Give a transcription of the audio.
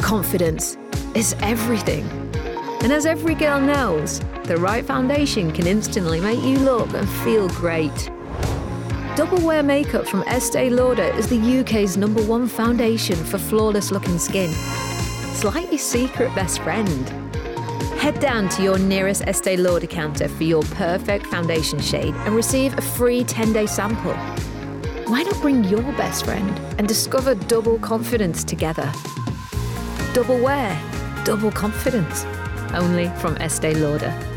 confidence is everything. And as every girl knows, the right foundation can instantly make you look and feel great. Double Wear Makeup from Estee Lauder is the UK's #1 foundation for flawless looking skin. It's like your secret best friend. Head down to your nearest Estee Lauder counter for your perfect foundation shade and receive a free 10-day sample. Why not bring your best friend and discover double confidence together? Double Wear, double confidence. Only from Estee Lauder.